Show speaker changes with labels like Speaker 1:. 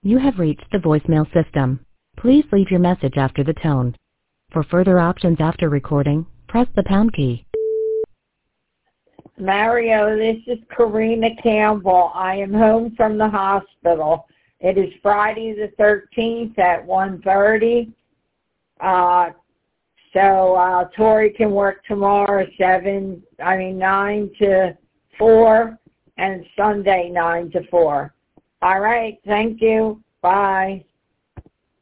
Speaker 1: You have reached the voicemail system. Please leave your message after the tone. For further options after recording, press the pound key.
Speaker 2: Mario, this is Karina Campbell. I am home from the hospital. It is Friday the 13th at 1:30. So Tori can work tomorrow 9 to 4 and Sunday 9 to 4. All right. Thank you. Bye.